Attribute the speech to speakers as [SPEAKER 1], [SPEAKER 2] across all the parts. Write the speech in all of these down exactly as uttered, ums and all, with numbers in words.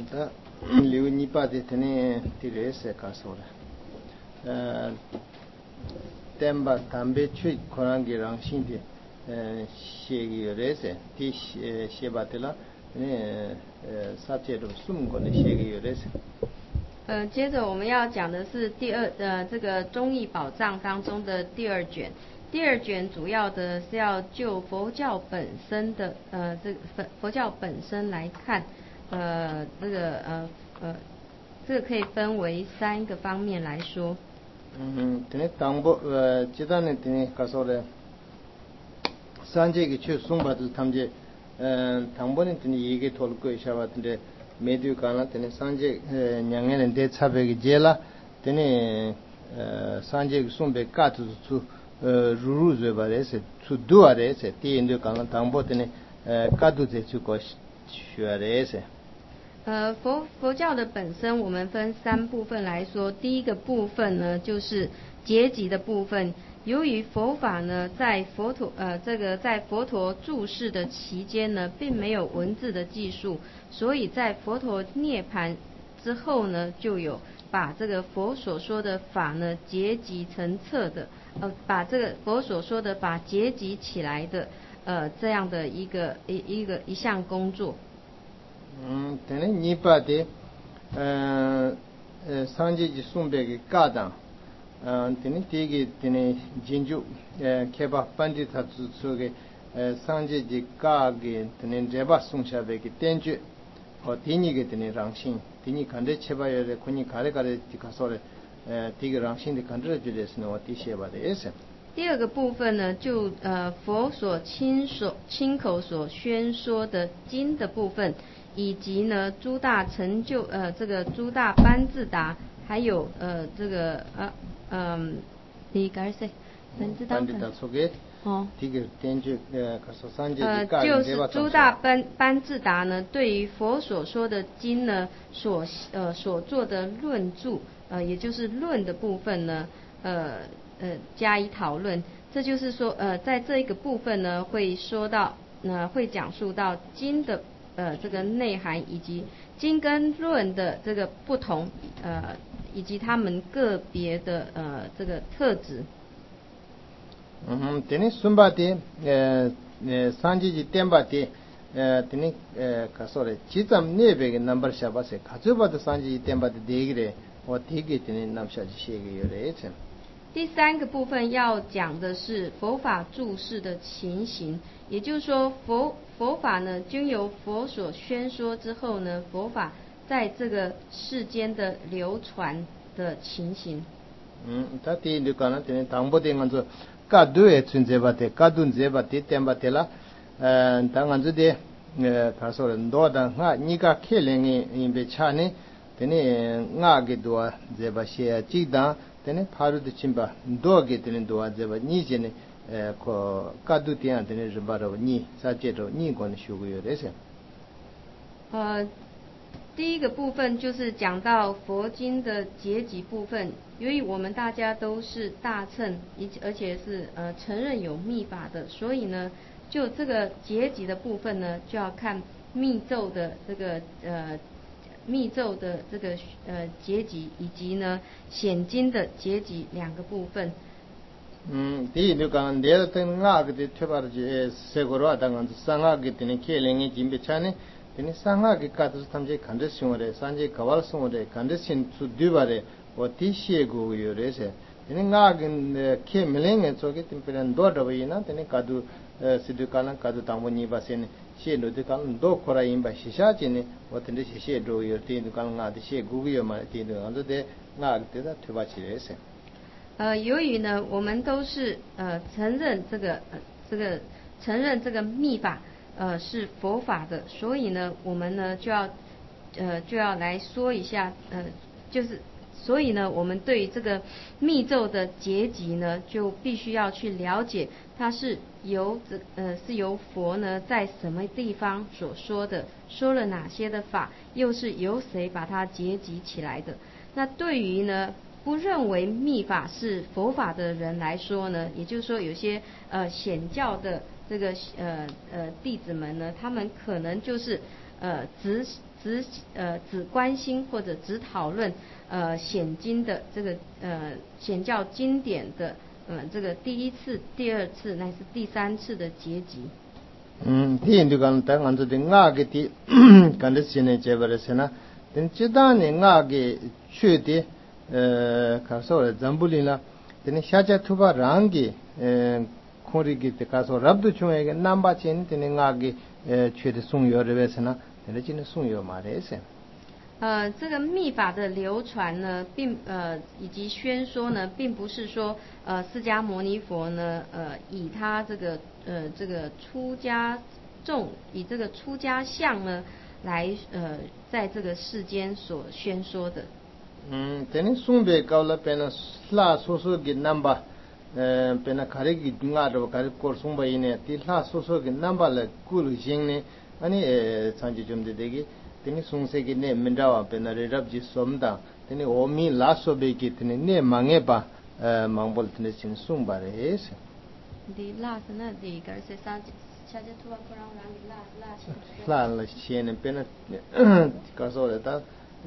[SPEAKER 1] 다 리우니파데 테네 티레세 카소라 어 템바 담베 추이 코랑기랑 신디 시기요레세 티 시바텔라 네 사체로 숨고네 시기요레세
[SPEAKER 2] 呃，接着我们要讲的是第二呃这个忠义宝藏当中的第二卷。第二卷主要的是要就佛教本身的呃这个佛佛教本身来看，呃这个呃呃这个可以分为三个方面来说。
[SPEAKER 1] 嗯，这当波呃，这段呢，这告诉了三节个去送把子他们这呃，当波呢，这一个托路过一下吧，这没丢干了，这三节呃，两个人在差别个节了，这呢呃，三节个送别嘎子出呃，入入嘴巴的是出多啊的是，第一丢干了，当波这呢呃，嘎子在出个学的是。
[SPEAKER 2] 呃，佛佛教的本身，我们分三部分来说。第一个部分呢，就是结集的部分。由于佛法呢，在佛陀呃这个在佛陀住世的期间呢，并没有文字的记述，所以在佛陀涅槃之后呢，就有把这个佛所说的法呢结集成册的，呃，把这个佛所说的法结集起来的，呃，这样的一个一一个一项工作。
[SPEAKER 1] 嗯，等于你把的，呃呃，三节的送别个家长，嗯，等于第一个等于进入呃，开把本地他做做个呃，三节的家个等于这把送下别个点缀，和第二个等于让心，第二看着七八月的，可能看着看着就看说了，呃，第一个让心的看着就是呢，我第七把的意思。
[SPEAKER 2] 第二个部分呢，就呃佛所亲所亲口所宣说的经的部分。以及呢，诸大成就呃，这个诸大班智达，还有呃，这个呃嗯，你该谁？班智达哦，呃，就是诸大班班智达呢，对于佛所说的经呢，所呃所做的论著，呃，也就是论的部分呢，呃呃加以讨论。这就是说，呃，在这一个部分呢，会说到，呃，会讲述到经的。呃，这个内涵以及经跟论的这个不同，呃，以及他们个别的呃这个特质。
[SPEAKER 1] 嗯，等于孙巴的呃呃三节的点巴的呃等于呃可说的，其中那边个 number 下巴是，卡住巴的三节点巴的第一个，我第一个等于那么下去写个有的一层。
[SPEAKER 2] 第三个部分要讲的是佛法注释的情形，也就是说佛佛法呢，均由佛所宣说之后呢，佛法在这个世间的流传的情形。
[SPEAKER 1] 嗯，他第一就讲了，等于当不的按照各度的存在吧的，各度在吧的点吧的啦，呃，当按照的呃，他说的多的啊，你个开灵的因被查呢，等于啊个多在吧些几档。等파루도침바도게되는도와제바니제네에코카두티안되는르바로니사제로니곤슈고요레세
[SPEAKER 2] 呃，第一个部分就是讲到佛经的结集部分。由于我们大家都是大乘，而且是呃承认有密法的，所以呢，就这个结集的部分呢，就要看密咒的这个呃。密咒的这个呃结集，以及呢显经的结集两个部分。
[SPEAKER 1] 嗯，第一就讲，第二等啊个的特别是세고로하다간상하게되는케랭이짐베차네，되는상하게까지탐제간데싱오레산제가발싱오레간데싱수디바레어티시에고요레세。되는아게케멜랭에저게템페란도더바이나되는가두시두카나 가두 당보니 바세네。谢罗的讲多过来因把写下去呢，我等着写写都有点都讲啊的写古个有嘛，点都按照的啊的他推把起来噻。
[SPEAKER 2] 呃，由于呢，我们都是呃承认这个呃这个承认这个密法呃是佛法的，所以呢，我们呢就要呃就要来说一下呃就是。所以呢，我们对于这个密咒的结集呢，就必须要去了解，它是由这呃是由佛呢在什么地方所说的，说了哪些的法，又是由谁把它结集起来的。那对于呢不认为密法是佛法的人来说呢，也就是说有些呃显教的这个呃呃弟子们呢，他们可能就是呃只只呃只关心或者只讨论呃显经的这个呃显教经典的呃这个第一次、第二次乃是第三次的结集。
[SPEAKER 1] 嗯，第一个当然就是我个的，干的现在这边是呢，等这当年我个去的呃，看说了咱不里了，等下家土巴rangi呃，空里个的看说รับดูช่วยกันนับ把钱，等我个呃去的送药的为是呢，等今天送药嘛的是。
[SPEAKER 2] 呃，这个密法的流传呢，并呃以及宣说呢，并不是说呃释迦牟尼佛呢，呃以他这个呃这个出家众，以这个出家相呢，来呃在这个世间所宣说的。
[SPEAKER 1] 嗯，等送别高了，变了拉说说给 number， 呃，变了卡里给我的卡里过送别呢，第拉说说给 number 了，古路线呢，安尼呃，长期中的这个。tini sungse ki ne mindawa pe na rirab ji somda tini omi la sobe ki tini ne mange ba mangbol tini sin sungba re se
[SPEAKER 2] di la sana di gar se sa cha ja tuwa kurang rang la la
[SPEAKER 1] la la chen pe na ka so de ta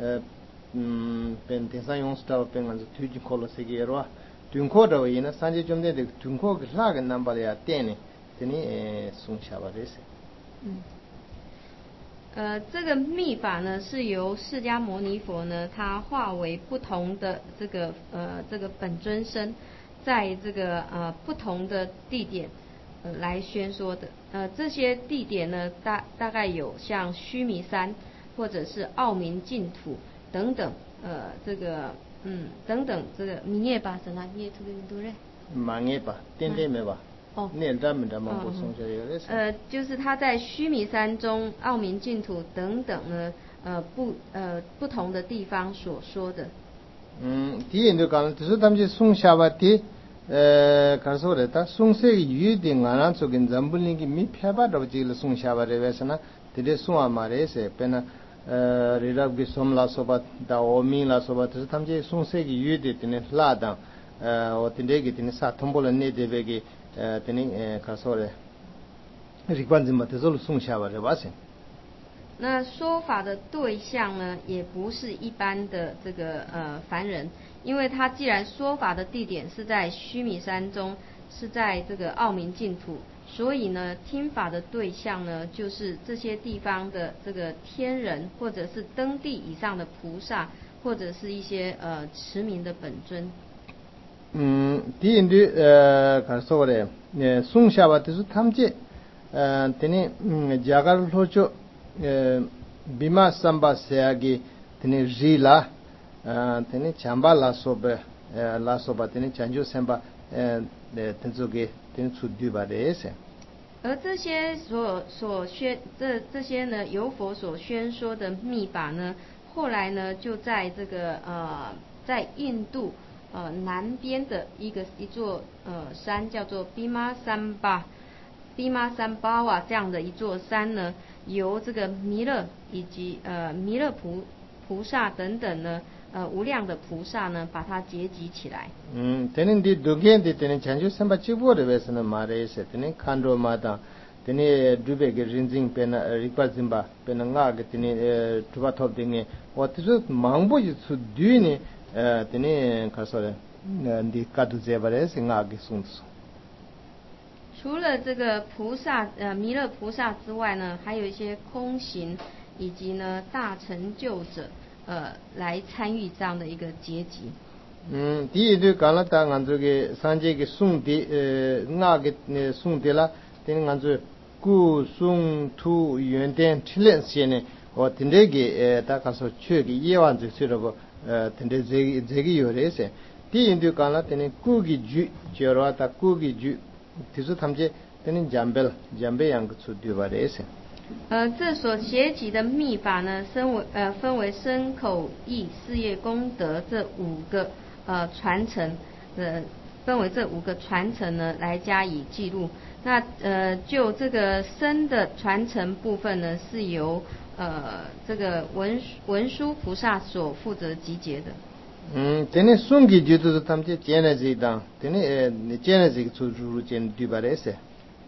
[SPEAKER 1] pen ten sa yong sta pe ngan zu tu ji kholo se ge ro tun ko da wi na sanje jom de de tun ko ga la ga number ya teni tini sung sha ba re se
[SPEAKER 2] 嗯。呃，这个密法呢，是由释迦牟尼佛呢，他化为不同的这个呃这个本尊身，在这个呃不同的地点呃来宣说的。呃，这些地点呢，大大概有像须弥山，或者是奥明净土等等，呃，这个嗯等等这个米耶巴神啊，米耶这个多嘞，
[SPEAKER 1] 马耶巴，点点没吧？
[SPEAKER 2] 哦，
[SPEAKER 1] 念咱们的蒙古松下有的是。
[SPEAKER 2] 呃，就是他在须弥山中、奥明净土等等呢，呃不呃不同的地方所说的。
[SPEAKER 1] 嗯，第一就讲，就是他们去送下吧的，呃，看说的，他送些鱼的，俺那做跟咱不那个米片吧，都这个送下吧的为什么？这里送啊嘛的是，变那呃，人家给送拉说吧，到我们拉说吧，就是他们去送些鱼的，这里拉当，呃，我听这个，这里啥通不了那这边个。呃，等于呃，看说的，日本人嘛，这都送下吧，这把是。
[SPEAKER 2] 那说法的对象呢，也不是一般的这个呃凡人，因为他既然说法的地点是在须弥山中，是在这个奥明净土，所以呢，听法的对象呢，就是这些地方的这个天人，或者是登地以上的菩萨，或者是一些呃持名的本尊。
[SPEAKER 1] 嗯，第一的呃，看说的，呃，送下吧，就是他们这，呃，等于嗯，加个罗就，呃，比马三巴塞亚给，等于日啦，呃，等于强巴拉说吧，呃，拉说吧，等于强就三巴，呃，呃，等于给，等于出对吧的意思。
[SPEAKER 2] 而这些所所宣这这些呢，由佛所宣说的密法呢，后来呢，就在这个呃，在印度。呃，南边的一个一座呃山叫做比玛山巴，比玛山巴瓦这样的一座山呢，由这个弥勒以及呃弥勒菩菩萨等等呢，呃无量的菩萨呢，把它结集起来。
[SPEAKER 1] 嗯，等于的多见的，等于全球三百七波的为什么马来西亚，等于看着马当，等于主别个人证变那日本人吧，变那个个等于呃主把头等于，我就是忙不就出对呢。呃，等于看说的，呃，你搞到这边来是哪个送的？
[SPEAKER 2] 除了这个菩萨，呃，弥勒菩萨之外呢，还有一些空行以及呢大成就者，呃，来参与这样的一个结集。
[SPEAKER 1] 嗯，第一就讲了，当俺这个三界个送的，呃，哪个呃送的啦？等于俺这古送土原点提炼些呢，我听这个呃，大家说去个一万就去了不？呃，等于这个这个有的是，第一就讲了，等于古个剧，就说他古个剧，就是他们这等于江北江北样个出对吧的是。
[SPEAKER 2] 呃，这所写集的密法呢，分为呃分为身口意事业功德这五个呃传承，呃分为这五个传承呢来加以记录。那呃就这个身的传承部分呢，是由呃这个文文殊菩萨所负责集结的。
[SPEAKER 1] 嗯，等于送给就是他们这建了这一档，等于呃建了这个出入建对吧的是。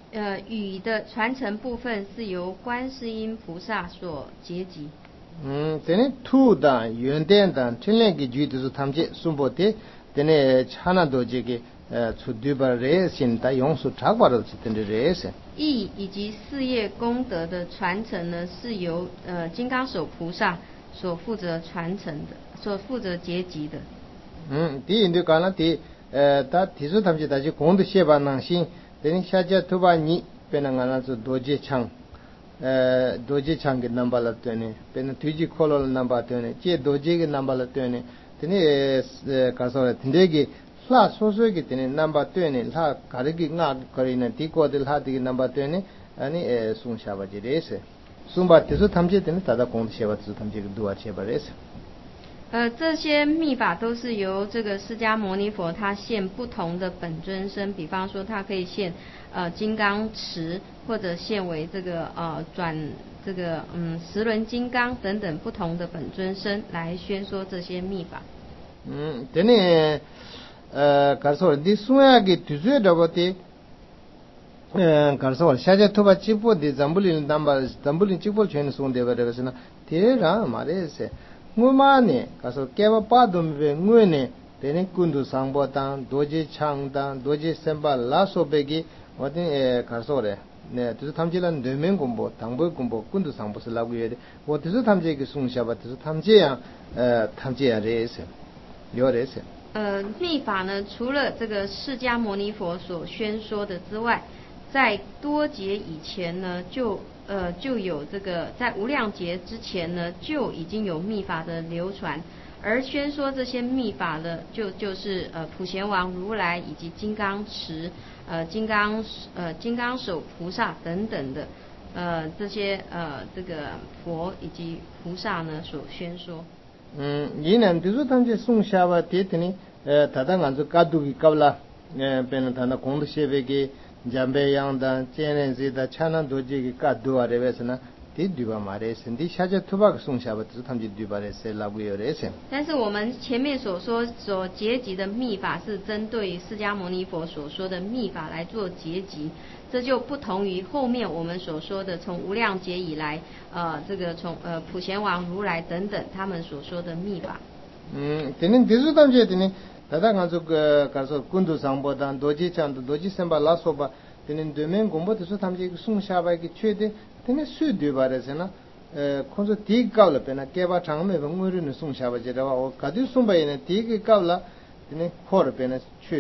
[SPEAKER 2] 呃语的传承部分是由观世音菩萨所结集。
[SPEAKER 1] 嗯，等土的原点的天然的具体是他们这送波的，等呢查那多这个呃出对吧？热心的用处差不多是等的热心。
[SPEAKER 2] 义以及事业功德的传承呢，是由呃金刚手菩萨所负责传承的，所负责结集的。
[SPEAKER 1] 嗯，第一就讲了第呃，他提出他们这大家功德写吧能行，等下家头把你变成俺那是多节长。呃doji chang ke number la tene pen tuji kholo number tene che doji ke number la tene tene ka so tinde ke la so so ke tene number tene la kare ki nga kare na ti ko de la ti number tene ani sung sha ba je res sung ba tisu thamje tene tada kong she ba tisu thamje ke dua che ba res
[SPEAKER 2] 呃，这些密法都是由这个释迦牟尼佛他现不同的本尊身，比方说他可以现呃金刚持，或者现为这个呃转这个嗯十轮金刚等等不同的本尊身来宣说这些密法。
[SPEAKER 1] 嗯，这呢呃，告诉我的苏亚给读书的话的，嗯，告诉我下家头把直播的咱不能咱把咱不能直播全送的吧这个是呢，这让嘛的是。我妈呢，可是给我把东西我呢，等你工作上班当，多几长当，多几上班拉手背给，我的呃，可是嘞，呢，就是他们这人对面工作，当班工作，工作上班是哪个月的？我就是他们这个送下吧，就是他们这样，呃，他们这样这些，有这些。
[SPEAKER 2] 呃，密法呢，除了这个释迦牟尼佛所宣说的之外，在多劫以前呢，就呃就有这个在无量劫之前呢，就已经有密法的流传，而宣说这些密法的，就就是呃普贤王如来以及金刚持、呃金刚呃金刚手菩萨等等的呃这些呃这个佛以及菩萨呢所宣说。
[SPEAKER 1] 嗯，你呢？就是他们这送下吧，这等于呃，他当俺就搞都给搞了，呃，变成他那工作设备给。jambe yang dan chenen zida chanan doji ki ka duwa re besna ti duwa mare sen di shaja tuba sung sha ba tu tamji duwa re se lagu yo re sen
[SPEAKER 2] 但是我们前面所说所结集的密法是针对于释迦牟尼佛所说的密法来做结集，这就不同于后面我们所说的从无量劫以来呃这个从呃普贤王如来等等他们所说的密法。
[SPEAKER 1] 嗯，等你就是他们这等你 다다 가서 그 가서 군도 상보단 도지 찬도 도지 semba 라소바 되는 되면 공부도 탐지 숭샤바기 최대 되는 수도 바래서나 에 콘서 디가울 페나 개바 장메 봉무르는 숭샤바지라와 어 가디 숨바이네 디가울라 되는 코르 페나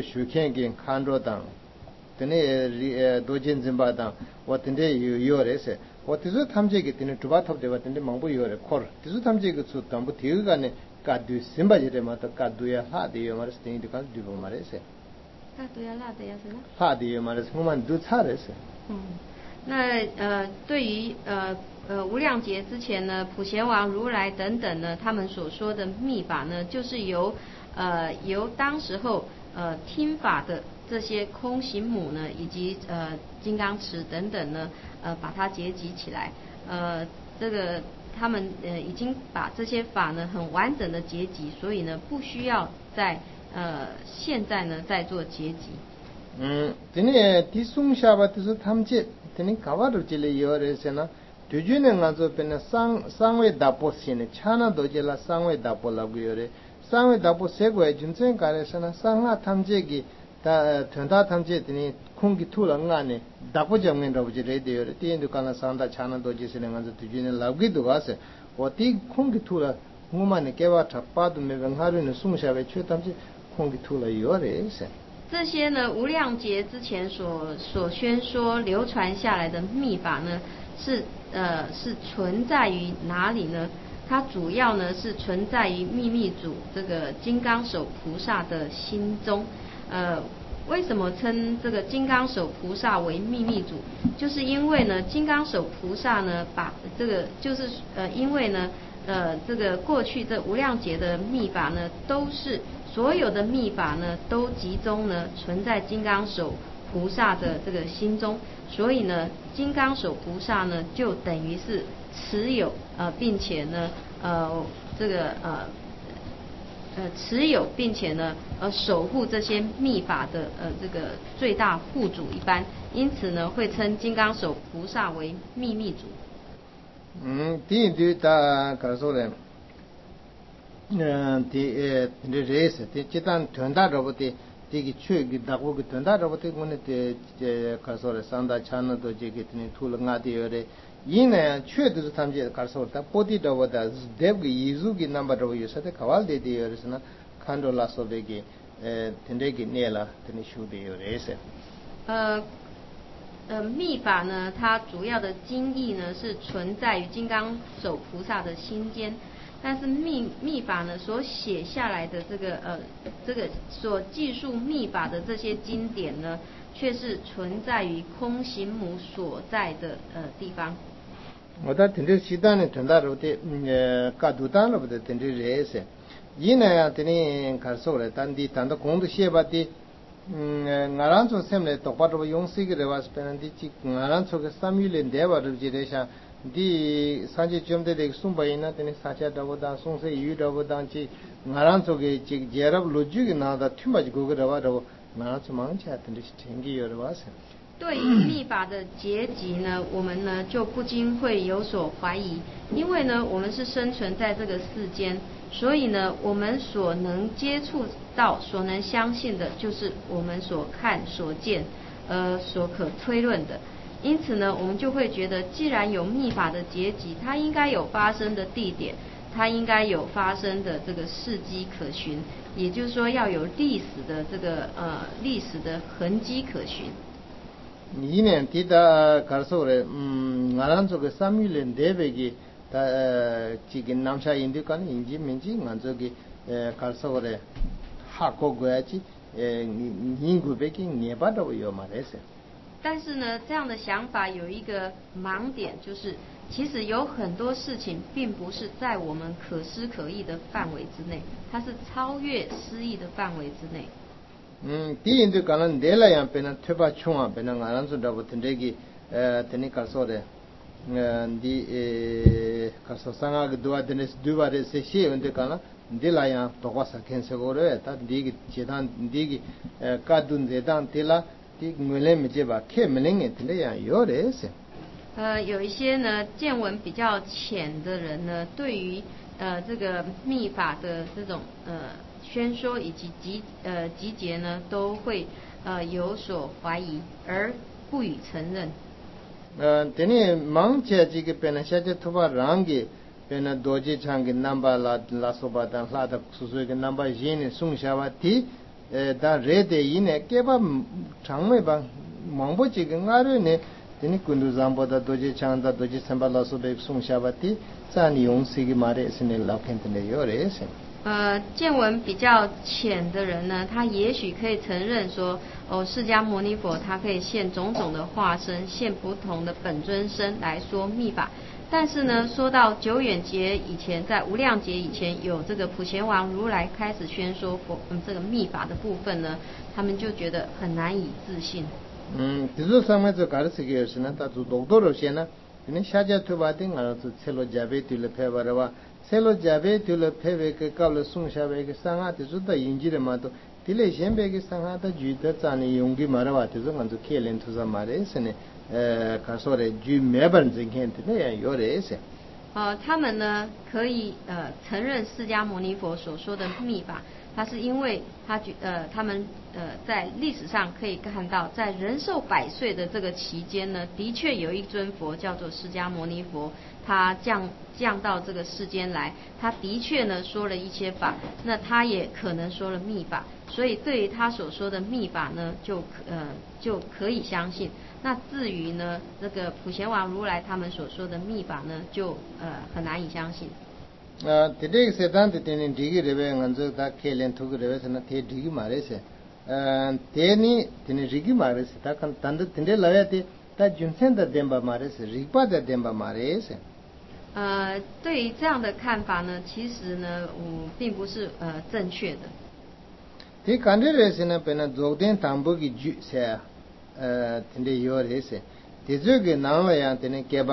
[SPEAKER 1] 최슈켄긴 칸로당 되는 도진 짐바당 어떤데 요요레세 어디서 탐지게 되는 두바탑데 같은데 망보 요레 코르 디수 탐지게 수 담보 디가네 कादू सिंबा जिरे माता कादू या ला दियो मारे स्टेन दुकान दुबो मारे से
[SPEAKER 2] कादू या ला दिया是吗？
[SPEAKER 1] ला दियो मारे से हम दु छारे से
[SPEAKER 2] 嗯，那呃对于呃呃无量劫之前呢，普贤王如来等等呢，他们所说的密法呢，就是由呃由当时候呃听法的这些空行母呢，以及呃金刚持等等呢，呃把它结集起来，呃这个。他们呃已经把这些法呢很完整的结集，所以呢不需要在呃现在呢再做结集。
[SPEAKER 1] 嗯，这呢第松下吧，就是他们这，这呢搞完了这里有人说呢，对住呢俺就变成三三位大波线呢，查那都这了三位大波那个有人，三位大波谁过来真正搞的是呢，三下他们这个。다 전다 탐제더니空气 투랑 안에 다고 정면 로지 레디어 티엔도 간나 산다 차나 도지스는 간저 뒤지는 라기도 가서 어디空气 투라 무만에 개와 잡아도 매병하르는 숭샤베 최탐지 空气 투라 요레세
[SPEAKER 2] 这些呢，无量劫之前所所宣说流传下来的密法呢，是呃是存在于哪里呢？它主要呢是存在于秘密主这个金刚手菩萨的心中。呃，为什么称这个金刚手菩萨为秘密主？就是因为呢，金刚手菩萨呢，把这个就是呃，因为呢，呃，这个过去这无量劫的密法呢，都是所有的密法呢，都集中呢存在金刚手菩萨的这个心中，所以呢，金刚手菩萨呢，就等于是持有呃，并且呢，呃，这个呃。 呃持有，并且呢呃守护这些密法的呃这个最大护主一般，因此呢会称金刚手菩萨为秘密主。
[SPEAKER 1] 嗯，第一句他告诉了，嗯，第呃第这是第这单团大着不的，第个去个大个团大着不的，我们的这告诉了三大强的都这个呢图了俺的有的。因呢，确实是他们这搞说的，不地着我的，这个艺术的 number 着有些的，考完的的有的是呢，看着拉说这个，呃，听这个念了，听你修的有的是。
[SPEAKER 2] 呃呃，密法呢，它主要的经义呢是存在于金刚手菩萨的心间，但是密密法呢所写下来的这个呃这个所记述密法的这些经典呢，却是存在于空行母所在的呃地方。
[SPEAKER 1] 我在听这西单呢，听到了的，呃，搞独单了不的，听这热些，伊呢，听你看说了，当地当到工作写吧的，嗯，我让做什么呢？多把这个用水个的话是别人的，我让做个三米零点吧，就记得像，的上次讲的那个送白银呢，听你上次找不到，送水鱼找不到，去，我让做个这个接着录取个那的，听嘛就过个的话，就我让做忙起来，听的是听个有的话是。
[SPEAKER 2] 对于密法的结集呢，我们呢就不禁会有所怀疑，因为呢我们是生存在这个世间，所以呢我们所能接触到、所能相信的，就是我们所看、所见，呃所可推论的。因此呢，我们就会觉得，既然有密法的结集，它应该有发生的地点，它应该有发生的这个事迹可循，也就是说要有历史的这个呃历史的痕迹可循。
[SPEAKER 1] 伊呢，提到搞说了，嗯，我让做个三米零点别个，他这个南沙印度干印度民族，俺做个呃搞说了，哈国国家去，呃，英国别个也把这个有嘛来噻。
[SPEAKER 2] 但是呢，这样的想法有一个盲点，就是其实有很多事情并不是在我们可思可议的范围之内，它是超越思议的范围之内。
[SPEAKER 1] 嗯，第一就讲了，你来样别人推把穷啊，别人俺让做这个听这个，呃，听你搞说的，呃，你呃，搞说三个多啊，听你多啊的些些问题讲了，你来样多花啥钱些个了，他你个这单你个呃，卡顿这单你啦，你我来没这吧，开没灵的听这样有的是。
[SPEAKER 2] 呃，有一些呢见闻比较浅的人呢，对于呃这个密法的这种呃宣说以及集呃集结呢，都会呃有所怀疑而不予承认。
[SPEAKER 1] 呃，等你忙起这个别人现在突发让给别人多几场个 number 拉拉说吧，但拉的所说个 number 一呢送下吧的，呃，但热的一呢，给吧长没吧，忙不这个俺人呢。等你kundu zambo da doji chanda doji samba la so be sung shabati za ni yong sigi mare sine la kente ne yore se
[SPEAKER 2] 呃，见闻比较浅的人呢，他也许可以承认说，哦，释迦牟尼佛他可以现种种的化身，现不同的本尊身来说密法。但是呢，说到久远劫以前，在无量劫以前，有这个普贤王如来开始宣说佛嗯这个密法的部分呢，他们就觉得很难以置信。
[SPEAKER 1] 嗯，这就上面就搞的是个是呢，他就多多了些呢。你下家推把定啊，就切了加倍对了拍把的话，切了加倍对了拍为个搞了送下为个上下，就是到引起的嘛都，对了先别个上下的举的咱呢用的嘛的话，就是俺就开连图上嘛的是呢，呃，他说的举没本真看的那样有的是。
[SPEAKER 2] 呃，他们呢可以呃承认释迦牟尼佛所说的密法，它是因为他觉呃他们呃在历史上可以看到，在人寿百岁的这个期间呢，的确有一尊佛叫做释迦牟尼佛，他降降到这个世间来，他的确呢说了一些法，那他也可能说了密法，所以对于他所说的密法呢，就呃就可以相信。那至于呢，这个普贤王如来他们所说的密法呢，就呃很难以相信。
[SPEAKER 1] 啊，这个是当地的人这个这边俺这他开连图个这边是那他这个嘛的是，呃，这呢这呢这个嘛的是，他看当地这来的，他准现的点吧嘛的是，日巴的点吧嘛的是。
[SPEAKER 2] 呃，对于这样的看法呢，其实呢，嗯，并不是呃正确的。
[SPEAKER 1] 这看这个是呢，本来昨天谈不给举些，呃，听的有的是，这这个南了呀，听的给吧，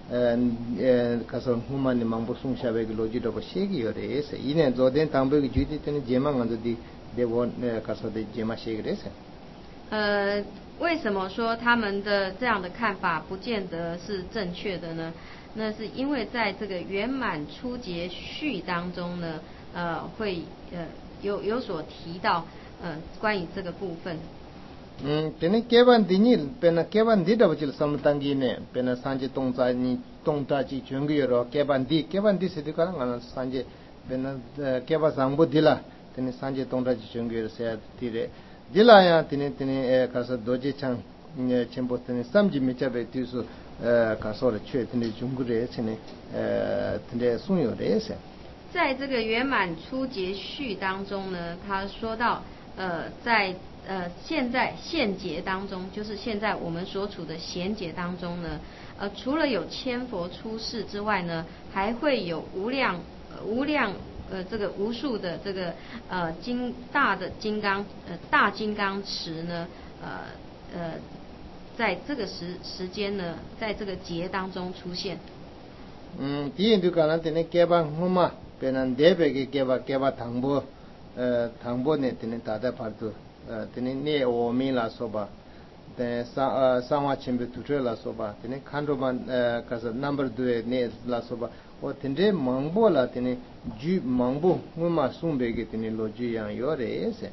[SPEAKER 1] 가서 후만이 망보 숭샤베기 로지도 시기요레세 이내 조된 담베기 주디테니 제망한도디 데원 가서 데 제마 시기레세
[SPEAKER 2] 呃，为什么说他们的这样的看法不见得是正确的呢？那是因为在这个圆满初结序当中呢，呃，会呃有有所提到呃关于这个部分。
[SPEAKER 1] 음, तेने केवन दिनी पेना केवन दी डबचिल समतंगी ने पेना सांजे तोंचा नि तोंता जी चंगियो केवन दी केवन दी सिद्धि करा ngana सांजे पेना केवा सांगबो दिला तेने सांजे तोंता जी चंगियो से तिरे दिला या तेने तेने कासा दोजे चंग चेंबो तेने समजी मिचाबे तिसु कासा रे छे तेने जुंगुरे तेने तेने सुयो रे से
[SPEAKER 2] 在这个圆满初结序当中呢，他说到，呃，在 呃，现在现劫当中，就是现在我们所处的闲劫当中呢，呃，除了有千佛出世之外呢，还会有无量、呃、无量呃这个无数的这个呃金大的金刚呃大金刚持呢，呃呃，在这个时时间呢，在这个劫当中出现。
[SPEAKER 1] 嗯，第一就讲了，等你给吧，我嘛，别人台北给给吧给吧唐波，呃，唐波呢，等你打在旁头。 tene ne o mi la soba te sa sawa chimbe tutre la soba tene khandro ban kasa number two ne la soba o tende mangbo la tene ju mangbo nguma sumbe ge tene loji yang yore ese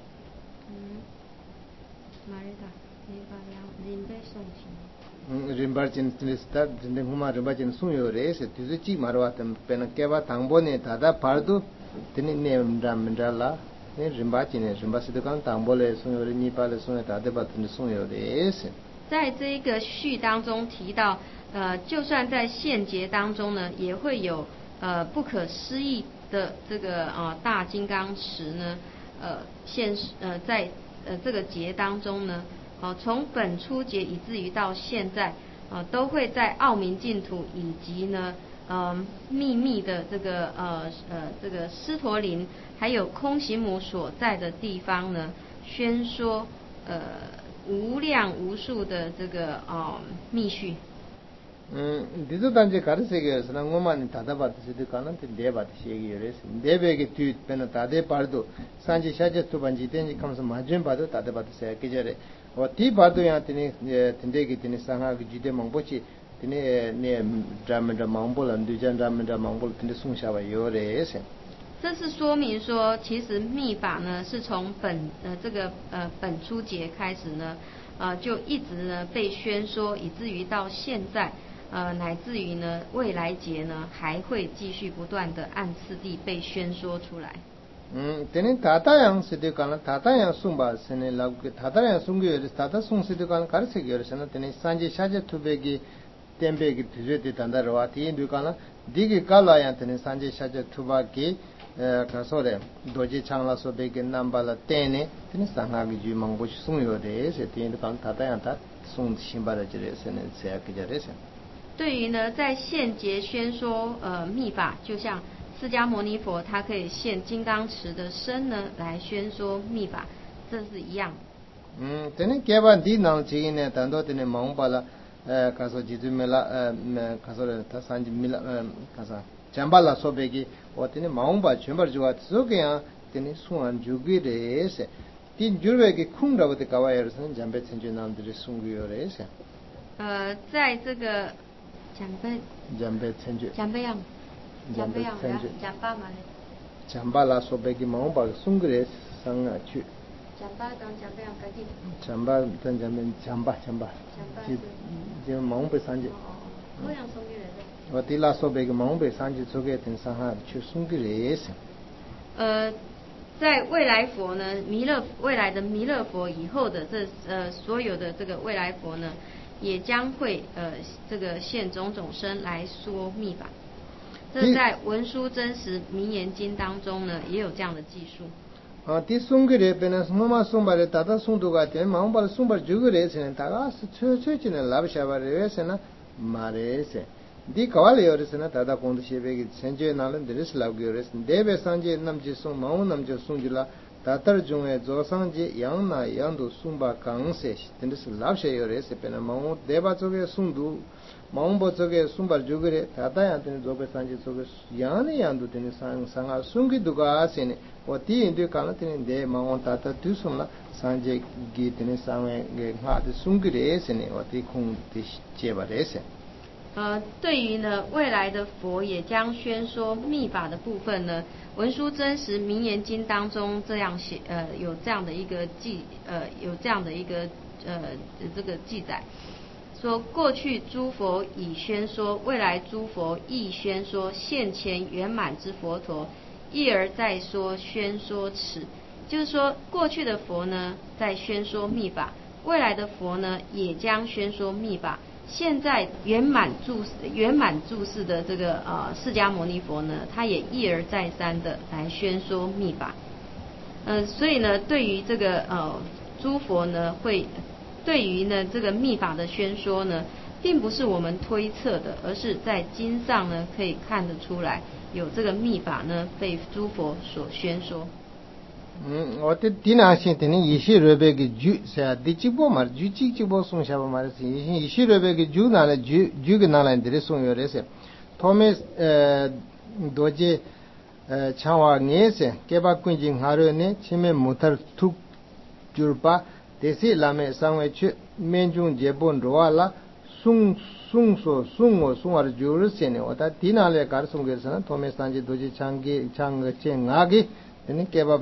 [SPEAKER 2] marita ne ba yang rimbe songchi
[SPEAKER 1] rimbar chin tene sta tende nguma rimba chin sum yore ese tizu chi marwa tem pena keba tangbo ne tada pardu tene ne ndam ndala
[SPEAKER 2] 在这个序当中提到，呃，就算在现劫当中呢，也会有呃不可思议的这个啊、呃、大金刚持呢，呃现呃在呃这个劫当中呢，哦、呃、从本初劫以至于到现在啊、呃，都会在奥明净土以及呢。 呃，秘密的这个呃呃这个狮驼林，还有空行母所在的地方呢，宣说呃无量无数的这个呃密续。
[SPEAKER 1] 嗯，这就当这开始个是那我们大大把的是的，可能是两把的些个人是，两把个对，变得大大把的，三级下级做班级，等于看是马军把的大大把的些个人，我第把的样，等于呃，等于个等于上海个几点忙不起。 这
[SPEAKER 2] 是说明说，其实密法呢是从本呃这个呃本初劫开始呢，呃就一直呢被宣说，以至于到现在，呃乃至于呢未来劫呢还会继续不断的按次第被宣说出来。
[SPEAKER 1] 음, तेने ताता yang siddhi kana ताता yang sumba sene lagu ताता yang sungi yore ताता sung siddhi kana kar se yore sene tene sanje shaje tubegi tembe gi tuje de tanda rawati indu kana digi kala yang tene sanje shaje tubagi kasore doji changla so begi nambala tene tene sangha gi ju mangbo sung yore se tene kana ताता yang ta sung shimbara jire sene se ki jire se
[SPEAKER 2] 对于呢，在现劫宣说呃密法，就像 释迦牟尼佛，他可以现金刚持的身呢，来宣说密法，这是一样。
[SPEAKER 1] 嗯，这呢，结完地囊之后呢，当到这呢，忙巴了，呃，卡说几句没了，呃，卡说的他三句没了，呃，卡啥，讲巴了说别个，我这呢忙巴全部就话，这个样，这呢送安就给的是，听就别个空着我的高矮儿生，讲别成就难的送给我的是。
[SPEAKER 2] 呃，在这个讲别，
[SPEAKER 1] 讲别成就，
[SPEAKER 2] 讲别样。 Jambayang ya, Jamba mana?
[SPEAKER 1] Jamba lah sobegi mau bag sungguh sangat cu.
[SPEAKER 2] Jamba dan Jambayang kaki.
[SPEAKER 1] Jamba dan Jambayang Jamba Jamba. Jamba. Jadi mau bersanje.
[SPEAKER 2] Oh yang sungguh le.
[SPEAKER 1] Waktu lah sobegi mau bersanje juga dengan sangat cu sungguh le.
[SPEAKER 2] 呃，在未来佛呢，弥勒未来的弥勒佛以后的这呃所有的这个未来佛呢，也将会呃这个现种种身来说密法。 这在文殊真实名言经当中呢，也有这样的记述。
[SPEAKER 1] 啊，第送给的本来是我们送把的，大家送多个，但忙把送把就个人是呢，大家是吹吹起来，拉不下把的是呢，马的是。第高了有的是呢，大家工作些别个，现在哪能的是老个有的是，台北上街那么就送，忙那么就送去了， 다터 중에 조상지 양나 양도 숨바 강세 된데스 랍셔요레스 페나 마오 데바 쪽에 숨도 마음보 쪽에 숨발 주그레 다다야한테는 조베 산지 쪽에 양이 양도 되는 상 상아 숨기 누가 아세네 어디 인도 가나테는 데 마오 다다 두숨나 산지 기 되는 상에 하데 숨기레스네 어디 콩 제바레스
[SPEAKER 2] 呃，对于呢未来的佛也将宣说密法的部分呢，文殊真实名言经当中这样写，呃，有这样的一个记，呃，有这样的一个呃这个记载，说过去诸佛已宣说，未来诸佛亦宣说，现前圆满之佛陀，一而再说宣说此，就是说过去的佛呢在宣说密法，未来的佛呢也将宣说密法。现在圆满住圆满住世的这个呃释迦牟尼佛呢，他也一而再三的来宣说密法，呃，所以呢，对于这个呃诸佛呢，会对于呢这个密法的宣说呢，并不是我们推测的，而是在经上呢可以看得出来，有这个密法呢被诸佛所宣说。
[SPEAKER 1] 嗯，我的第那些的呢，一些热别个酒，是啊，第几波嘛，酒几几波送下吧嘛，是，一些热别个酒拿来酒酒个拿来的送有的是，他们呃多些呃强化热些，给把关键哈热呢，前面木头土就是把这些拉面上回去，面中结本罗啦，送送说送我送我的酒是呢，我的第那来搞送给啥，他们三节多些强给强个钱拿给。tene keba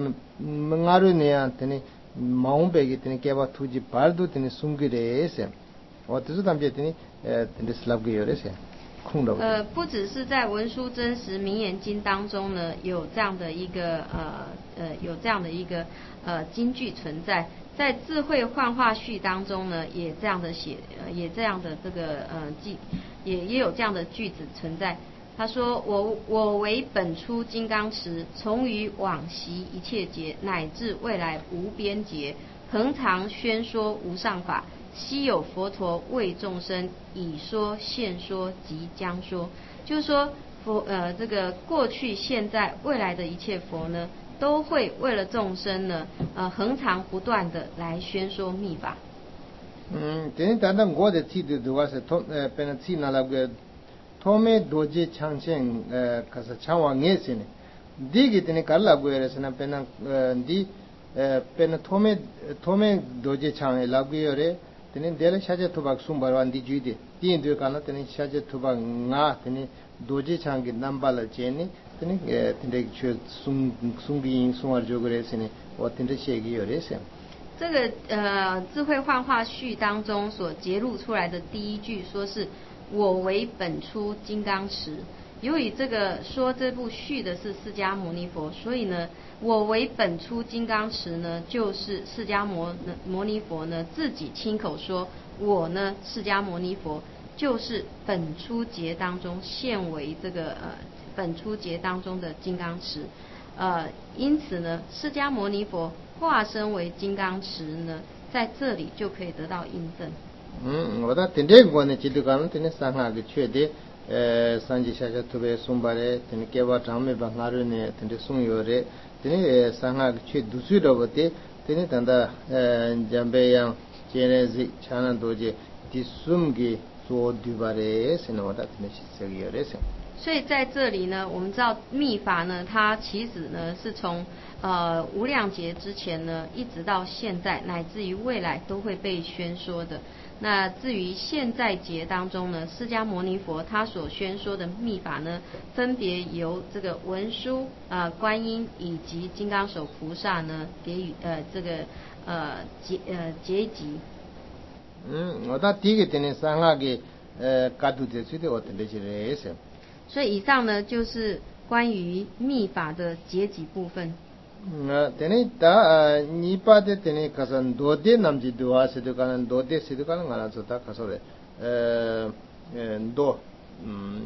[SPEAKER 1] ngaru ne tene maumbe ge tene keba tuji bardu tene sungire ese otisu tamje tene tene slab ge yore se
[SPEAKER 2] 呃，不只是在文殊真实名言经当中呢，有这样的一个呃呃有这样的一个呃金句存在，在智慧幻化序当中呢，也这样的写，呃、也这样的这个呃记，也也有这样的句子存在。他说：“我我为本初金刚持，从于往昔一切劫，乃至未来无边劫，恒常宣说无上法。悉有佛陀为众生已说、现说及将说。”就是说，佛呃这个过去、现在、未来的一切佛呢，都会为了众生呢，呃恒常不断的来宣说密法。
[SPEAKER 1] 嗯，等于单单我的记得的话是同呃，本来记那那个。tome doje changchen kasa changwa nge sene di gi tene kala goyere sena pena di pena tome tome doje chang la goyere tene dele shaje tubak sumbarwan di juide di indu kana tene shaje tubak nga tene doje chang gi nambala chene tene tene chue sung sungi sungar jogore sene o tene shegi yore sene
[SPEAKER 2] 这个呃智慧幻化序当中所揭露出来的第一句说是我为本初金刚持，由于这个说这部序的是释迦牟尼佛，所以呢，我为本初金刚持呢，就是释迦摩摩尼佛呢自己亲口说，我呢释迦牟尼佛就是本初劫当中现为这个呃本初劫当中的金刚持，呃，因此呢，释迦牟尼佛化身为金刚持呢，在这里就可以得到印证。
[SPEAKER 1] 嗯，我的天天过呢，记得讲天天上下个缺的，呃，三级下下特别松巴嘞，天天给我长没办法了呢，天天松油嘞，天天上下个缺读书的不得，天天等到呃，江北样，今年是长安多节，第松个做对吧嘞，是呢，我的天天是这个样嘞，是。
[SPEAKER 2] 所以在这里呢，我们知道密法呢，它其实呢是从呃无量劫之前呢，一直到现在，乃至于未来都会被宣说的。那至于现在劫当中呢，释迦牟尼佛他所宣说的密法呢，分别由这个文殊啊、呃、观音以及金刚手菩萨呢给予呃这个呃结呃结集。
[SPEAKER 1] 嗯，我到第一个天天上下个呃，卡杜这水的我天天是嘞是。
[SPEAKER 2] 所以以上呢就是关于密法的结集部分。
[SPEAKER 1] 那等于他你把的等于可是多的南极多啊，是的，可能多的是的，可能我那做他可是嘞，呃呃多，嗯，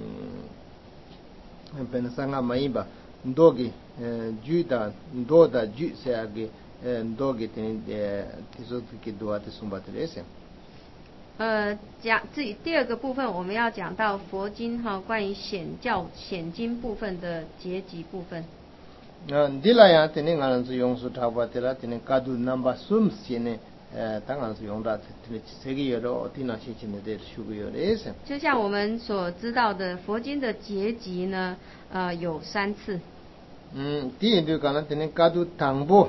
[SPEAKER 1] 本身啊没吧，多个呃住的多的住是啊个呃多个等于呃，提出去多啊的送把的嘞是。
[SPEAKER 2] 呃，讲自己第二个部分，我们要讲到佛经哈，关于显教显经部分的结集部分。
[SPEAKER 1] 딜라야 되는 거는 용수 타바텔라 되는 가두 넘버 숨시네 당한스 용다 세계 여러 어디나 시치는 데 수고요레스
[SPEAKER 2] 就像我们所知道的，佛经的结集呢，呃，有三次。
[SPEAKER 1] 嗯，第一就讲了되는 가두 당보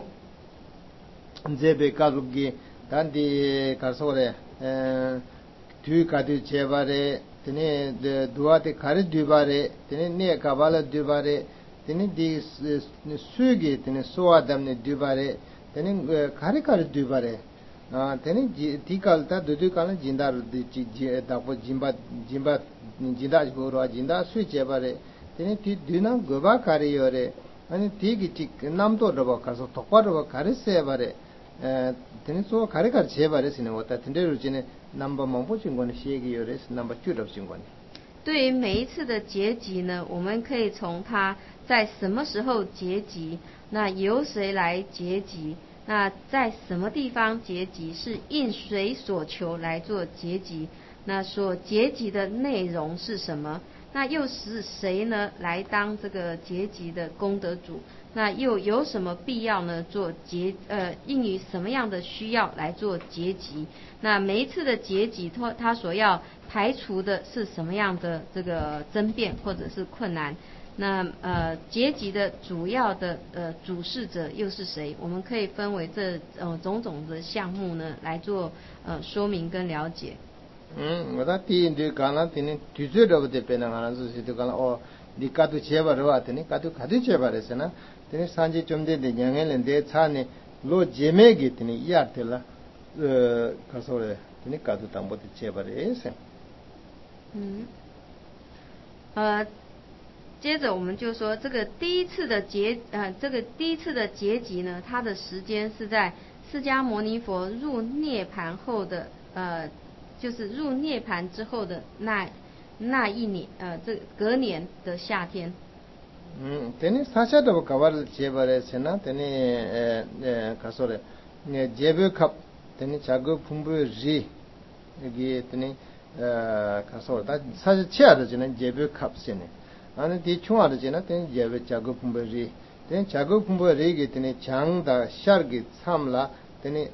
[SPEAKER 1] 제베 가두기 단디 가서래 에 뒤 가두 제바레 되는 두아데 가르 뒤바레 되는 네 가발라 뒤바레 되는 디 수기 되는 소아담네 뒤바레 되는 가르가르 뒤바레 아 되는 디칼타 두두칼 진다르 지 다포 짐바 짐바 진다 고로 진다 수 제바레 되는 디 뒤나 고바 가리요레 아니 디기 지 남도 러버 가서 똑바로 가르세바레 에 되는 소 가르가르 제바레스네 왔다 된대로 지네 넘버 몽보 증권의 시기요레스 넘버 쭈럽 증권
[SPEAKER 2] 对于每一次的结集呢，我们可以从它在什么时候结集，那由谁来结集，那在什么地方结集，是应谁所求来做结集，那所结集的内容是什么，那又是谁呢来当这个结集的功德主，那又有什么必要呢做结呃应于什么样的需要来做结集，那每一次的结集它它所要排除的是什么样的这个争辩或者是困难，那呃结集的主要的呃主事者又是谁，我们可以分为这呃种种的项目呢来做呃说明跟了解。
[SPEAKER 1] 嗯，我第一就讲了，天最最多的变那个是就讲了哦，你卡都切巴的话，天卡都卡都切巴的是呢，天三节中的的两个人的差呢，罗杰梅给天一样的了，呃，可说的，天卡都当不的切巴的是。
[SPEAKER 2] 嗯，呃，接着我们就说这个第一次的结呃，这个第一次的结集呢，它的时间是在释迦牟尼佛入涅盘后的呃，就是入涅盘之后的那那一年呃，这隔年的夏天。
[SPEAKER 1] 嗯，等你三下都搞完了结巴的是呢，等你呃呃，可说的，你结巴卡，等你加个풍부 리，이게等你。 가서 다 사실 치아도 지는 제베 캅스네 아니 디 총아도 지는 된 제베 작업 분벌이 된 작업 분벌이 되네 장다 샤르기 참라 되네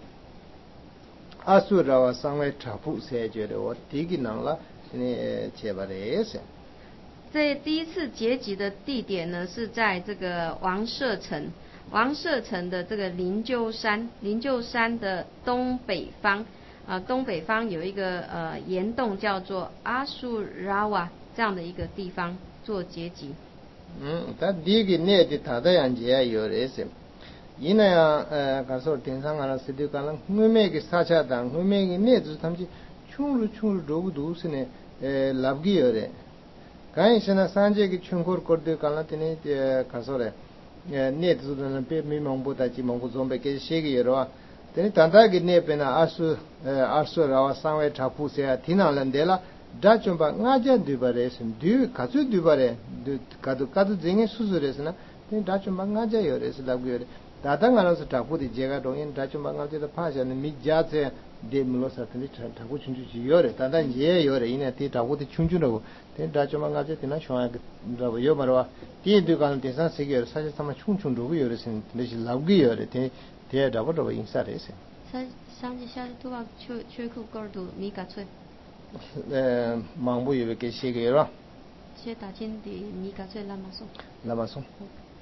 [SPEAKER 1] 아수라와 상외 차부 세제로 디기 나라 되네 제바레스
[SPEAKER 2] 这第一次结集的地点呢，是在这个王舍城，王舍城的这个灵鹫山，灵鹫山的东北方。 啊，东北方有一个呃岩洞叫做阿苏拉瓦这样的一个地方做结集。
[SPEAKER 1] 嗯，它第一个呢，就它的样子也有的是，因为啊呃，刚说天上啊，是的，可能我们个沙恰当，我们个呢就是他们去冲入冲入都都是呢，呃，拉不有的。刚一些呢，三节个冲过过的，可能天呢，呃，刚说的，呃，呢就是呢，别没蒙不打起蒙不装备给些个有的话。 teni tanda gi ne pena asu asu rawa sangwe chapu se tina landela da chomba ngaja dubare sen du kazu dubare du kadu kadu jinge susure sen teni da chomba ngaja yore se lagu yore dada ngana se chapu di jega do in da chomba ngaja da phasha ne mi ja se de mulo sa teni chapu chunju ji yore tanda ye yore ine ti chapu di chunju no teni da chomba ngaja tina shwa rawa yo marwa ti du kan ti san se yore sa se sama chung chung do yore sen teni lagu yore teni 这大不多影响的是。
[SPEAKER 2] 三三级下多少缺缺库高度米嘎脆。
[SPEAKER 1] 呃，忙不有个些个了。
[SPEAKER 2] 些打进的米嘎脆拉马松。
[SPEAKER 1] 拉马松。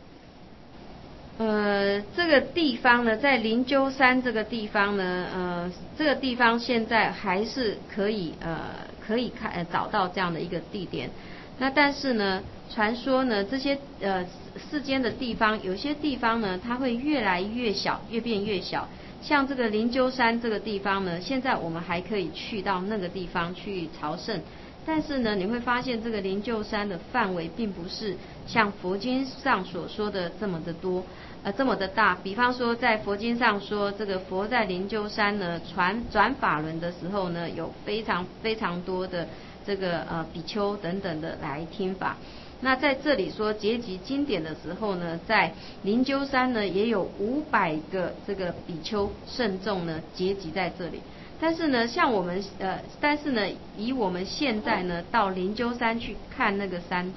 [SPEAKER 2] 呃，这个地方呢，在灵鹫山这个地方呢，呃，这个地方现在还是可以呃可以看、呃、找到这样的一个地点。那但是呢，传说呢，这些呃世间的地方，有些地方呢，它会越来越小，越变越小。像这个灵鹫山这个地方呢，现在我们还可以去到那个地方去朝圣。但是呢，你会发现这个灵鹫山的范围并不是像佛经上所说的这么的多，呃，这么的大。比方说，在佛经上说，这个佛在灵鹫山呢传转法轮的时候呢，有非常非常多的这个呃比丘等等的来听法。那在这里说结集经典的时候呢，在灵鹫山呢也有五百个这个比丘圣众呢结集在这里。但是呢，像我们呃，但是呢，以我们现在呢到灵鹫山去看那个山洞，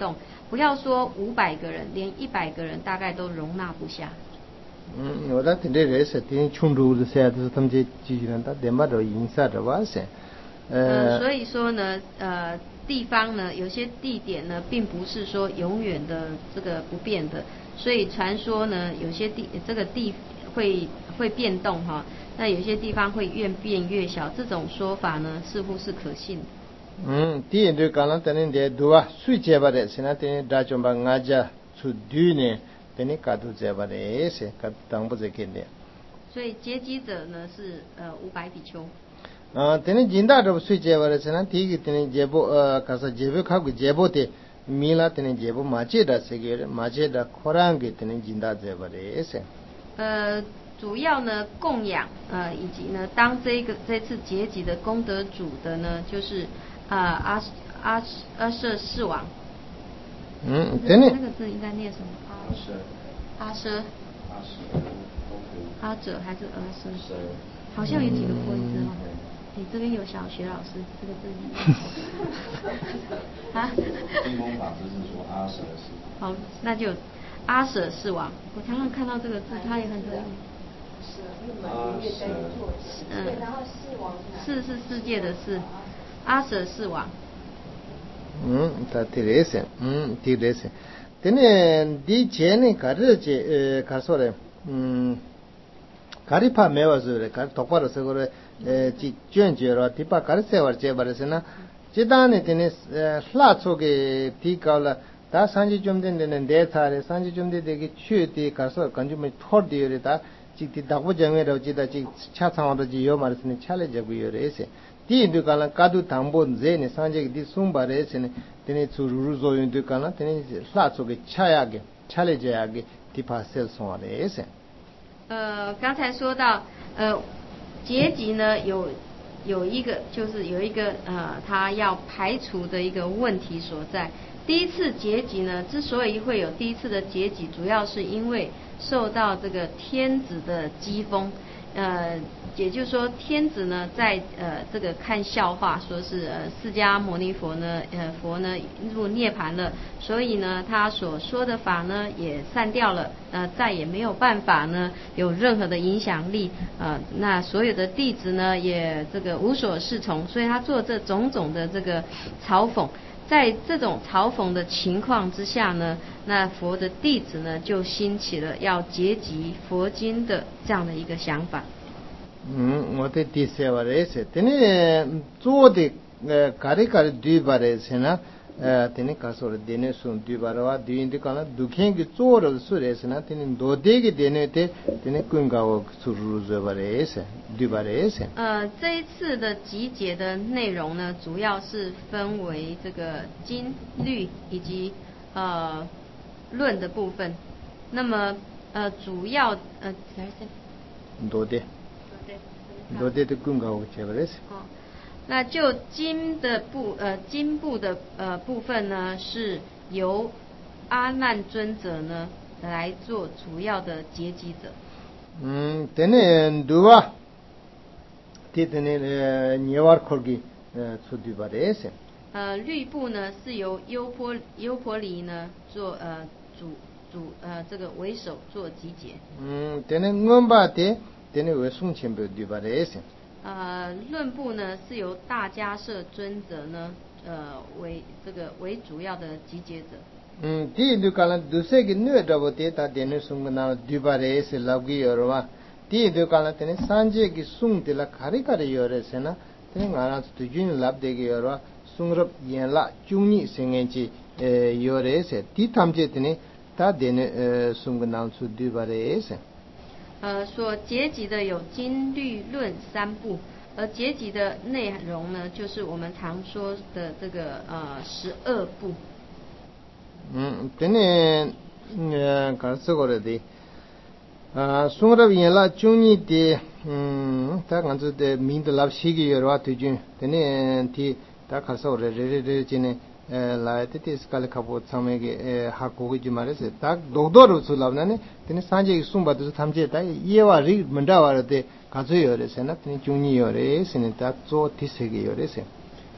[SPEAKER 2] 不要说五百个人，连一百个人大概都容纳不下。
[SPEAKER 1] 嗯，我在听的人是听冲突的些，就是他们这几人他点把都影响的哇塞。
[SPEAKER 2] 呃，所以说呢，呃，地方呢，有些地点呢，并不是说永远的这个不变的，所以传说呢，有些地这个地会会变动哈，那有些地方会越变越小，这种说法呢，似乎是可信的。
[SPEAKER 1] 嗯，第一对刚刚等你的多啊，水接吧的，现在等你大众把俺家出对呢，等你搞到接吧的，是搞当不着给的。
[SPEAKER 2] 所以接机者呢是呃五百比丘。
[SPEAKER 1] 啊，等你进到这水接吧的，现在第一个等你接不呃，开始接不靠个接不的，米拉等你接不马接的，是个马接的，可然给等你进到接吧的是。
[SPEAKER 2] 呃。主要呢供养呃以及呢当这个这次结集的功德主的呢就是啊、呃、阿阿阿舍世王。
[SPEAKER 1] 嗯，对呢。
[SPEAKER 2] 那个字应该念什么？阿舍。阿舍。阿舍。阿者还是阿舍？好像有几个波字哦。你、嗯、这边有小学老师，这个字念啊？
[SPEAKER 3] 金光法师是说阿舍世。
[SPEAKER 2] 好，那就阿舍世王。我常常看到这个字，他也很得意。嗯，然后世王世是世界的世，阿舍世王。
[SPEAKER 1] 嗯，他提的是，嗯，提的是。等你第前呢，开始这呃，开始了，嗯，开始怕没有是不是？开始突破的时候呢，呃，这转折了，第八开始才玩这把的是呢，这当呢，等你呃，拉出个提高了。다 산지 좀 된데는 내 차례 산지 좀 되게 취에 가서 간주면 토르디어다 지티 다고 정해로 지다 지 차상으로 지요 말씀이 차례자고요 레세 디인도 간라 가도 담본 제네 산지 디 숨바레스네 되네 주루루조인도 간라 되네 사속에 차야게 차례자야게 디파셀 송아레세
[SPEAKER 2] 呃刚才说到呃结集呢有有一个就是有一个呃他要排除的一个问题所在。第一次结集呢，之所以会有第一次的结集，主要是因为受到这个天子的讥讽，呃，也就是说天子呢在呃这个看笑话，说是呃释迦牟尼佛呢，呃佛呢入涅槃了，所以呢他所说的法呢也散掉了，呃再也没有办法呢有任何的影响力，呃那所有的弟子呢也这个无所适从，所以他做这种种的这个嘲讽。在这种嘲讽的情况之下呢，那佛的弟子呢就兴起了要结集佛经的这样的一个想法。
[SPEAKER 1] 嗯，我的第三话的是，等你做的呃，咖喱咖喱对吧的是呢，呃，等你告诉我的，等你说对吧的话，对应的讲了，杜肯给做的是的是呢，等你多的个等你的，等你更高出入对吧的是，对吧的是。
[SPEAKER 2] 呃，这一次的集结的内容呢，主要是分为这个经律以及呃论的部分。那么呃，主要呃，
[SPEAKER 1] 多的。多的的更高对吧的是。
[SPEAKER 2] 哦。那就经的部呃经部的呃部分呢，是由阿难尊者呢来做主要的结集者。
[SPEAKER 1] 嗯，等你读啊，这等你呃尼瓦克给呃出对吧的是。
[SPEAKER 2] 呃，律部呢是由优婆优婆离呢做呃主主呃这个为首做集结。
[SPEAKER 1] 嗯，等你我把的等你为送前辈对吧的是。
[SPEAKER 2] 呃，论部呢是由大迦摄尊者呢，呃为这个为主要的集结者。
[SPEAKER 1] 嗯，第一就讲了，都是个女的不得他等于送个那对吧的是老几样嘛？第一就讲了，等于三节个送的了，卡里卡里样的是呢，等于俺那最近拉的个样嘛，送入原来中年生人去呃样的是，第三节等于他等于呃送个那出对吧的是。
[SPEAKER 2] 呃，所结集的有经律论三部，而结集的内容呢，就是我们常说的这个呃十二部。
[SPEAKER 1] 嗯，等你呃，搞这个了的，啊，送入原来中年的，嗯，他讲这的名的老西个样话最近，等你提他搞这个了，这这这今年。来这这是搞了卡布他们个哈国个就嘛的是，他多多都是老那呢，等你三节送把都是他们这他也话里门道话的，搞这样的是呢，等你中年样的是呢，他做第四个样的是。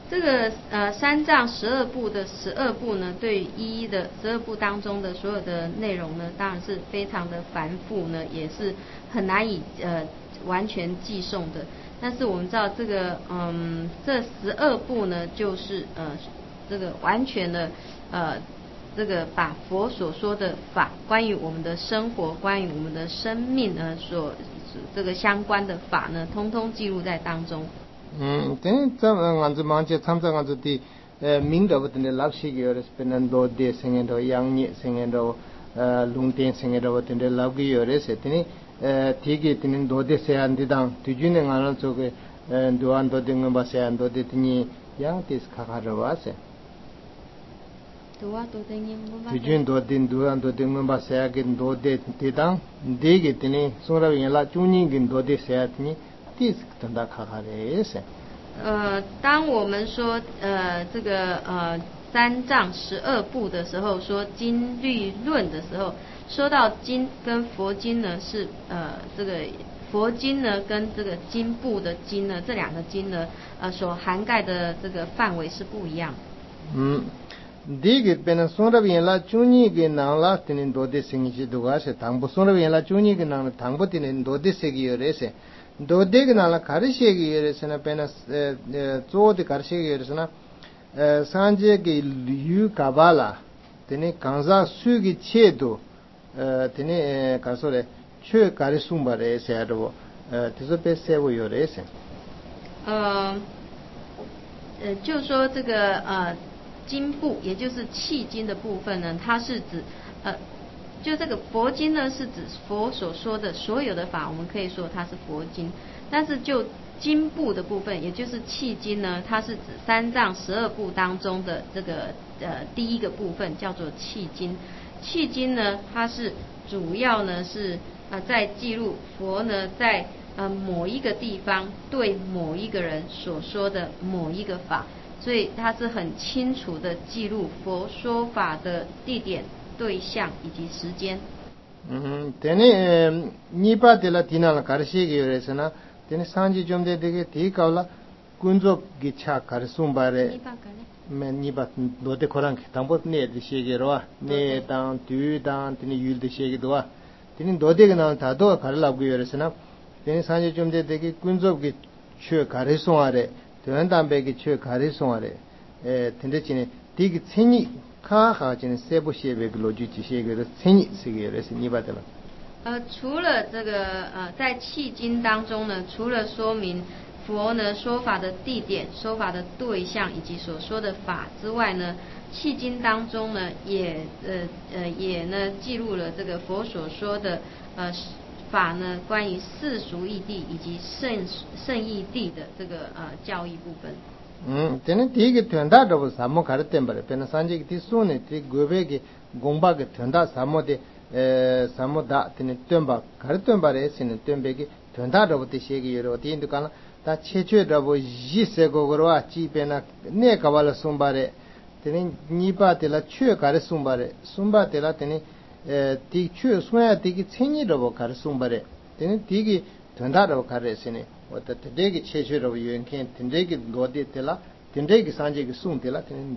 [SPEAKER 2] 这个呃三藏十二部的十二部呢，对于一一的十二部当中的所有的内容呢，当然是非常的繁复呢，也是很难以呃完全记诵的。但是我们知道这个嗯这十二部呢，就是呃这个完全的呃这个把佛所说的法，关于我们的生活，关于我们的生命呢所这个相关的法呢，通通记录在当中。
[SPEAKER 1] 음, 땡 참 만제 참자가지디 민더부터네 랍시기요레스 페난도 데 생에도 양니 생에도 룽텐 생에도 버튼데 랍기요레스 테니 티게 티는 도데 세안디당 뒤주네 가는 쪽에 도안도 등은 바세안도 데티니 양티스 카카르와세
[SPEAKER 2] 도와 도댕이 뭐
[SPEAKER 1] 뒤준 도딘 도안도 등은 바세아긴 도데 데당 데게 티니 소라윙라 쭈니긴 도데 세아티니
[SPEAKER 2] 呃，当我们说呃这个呃三藏十二部的时候，说经律论的时候，说到经跟佛经呢是呃这个佛经呢跟这个经部的经呢，这两个经呢呃所涵盖的这个范围是不一样的。
[SPEAKER 1] 嗯。디게 베나 소라비엔라 쭈니게 나라 티닌 도데 생이지 두가세 당보 소라비엔라 쭈니게 나라 당보 티닌 도데 세기요레세 도데게 나라 가르시게요레세나 베나 조데 가르시게요레세나 산제게 류 가발라 티니 간자 수기 체도 티니 가소레 최 가르숨바레세야로 티소페세고요레세
[SPEAKER 2] 呃呃就说这个呃经部，也就是契经的部分呢，它是指呃，就这个佛经呢是指佛所说的所有的法，我们可以说它是佛经。但是就经部的部分，也就是契经呢，它是指三藏十二部当中的这个呃第一个部分，叫做契经。契经呢，它是主要呢是呃在记录佛呢在呃某一个地方对某一个人所说的某一个法。所以它是很清楚的记录佛说法的地点、对象以及时间。
[SPEAKER 1] 嗯，等你你把这了听了开始给有什么？等你上去中的这个提高了，工作给查开始送巴的。没你把多的可能当不你的些个了，你当对当等你有的些个多啊，等你多的个呢，他多开始老给有什么？等你上去中的这个工作给去开始送啊的。대한담배기 최 가리송아래 에 텐데치네 디기 체니 카하진 세부시에베 로지지시에게 체니 세계에서 니바들
[SPEAKER 2] 呃除了这个呃在契经当中呢，除了说明佛呢说法的地点、说法的对象以及所说的法之外呢，契经当中呢也呃呃也呢记录了这个佛所说的呃法呢，关于世俗义地以及圣圣义地的这个呃教义部分。
[SPEAKER 1] 嗯，저는 되게 된다라고 사모 가르쳤단 말이에요. 배는 산지기 뒤손에 뒤 고백이 공박이 된다 사모데 에 사모다 되는 된바 가르쳤단 말이에요. 쓰는 된백이 된다라고 뜻이기 여러 어디인도 가나 다 체체라고 지세고거와 지배나 내 가발을 숨바래 되는 니바텔라 추에 가르쳐 숨바래 숨바텔라 되는 디 추 소야 디기 체니라고 가르숨바레 되는 디기 된다라고 가르치네 어떻게 되게 체체라고 유행캔 된데기 노데텔라 된데기 산제기 숨텔라 되는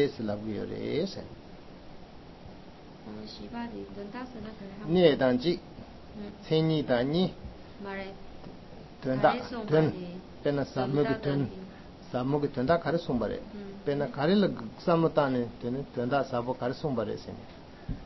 [SPEAKER 1] 노데스라고요레세
[SPEAKER 2] 시바디 된다스나 그래
[SPEAKER 1] 네 단지 체니다니
[SPEAKER 2] 말에
[SPEAKER 1] 된다 된 배나 사무기 된 사무기 된다 가르숨바레 배나 가리를 사무타네 되는 된다 사보 가르숨바레세네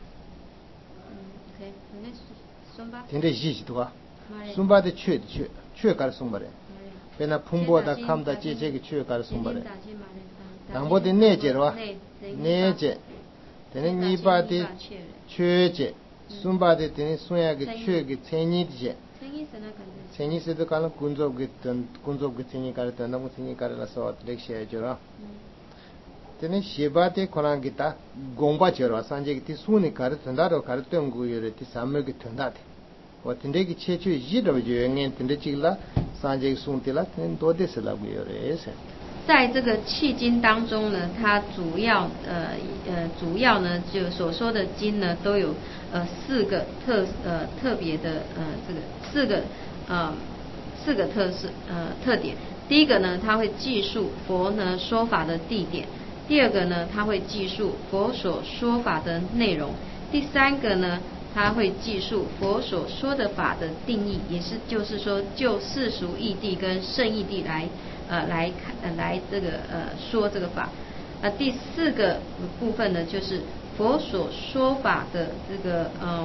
[SPEAKER 1] 텐데 지지도가 숨바데 최 최, 최가를 숨바래 배나 풍보다 감다 제제기 최가를 숨바래 당보데 내제로와 내제 되는 이바데 최제 숨바데 되는 소야기 최기 체니제 체니스도 가는 군족기 던 군족기 체니가를 던 너무 체니가를서 렉시해줘라 되는 시바데 코랑기다 공바처럼 산제기 수니 가르 던다로 가르 뜬구요레 티 삼메기 던다데 어떤데기 체추 이지도 유행엔 던데지라 산제기 순텔라 된 도데스라고요레세
[SPEAKER 2] 在这个契经当中呢，它主要呃呃主要呢就所说的经呢都有呃四个特呃特别的呃这个四个呃四个特色呃特点。 第一个呢，他会记述佛呢说法的地点；第二个呢，他会记述佛所说法的内容；第三个呢，他会记述佛所说的法的定义，也是就是说，就世俗义谛跟圣义谛来呃来看呃来这个呃说这个法。呃，第四个部分呢，就是佛所说法的这个嗯，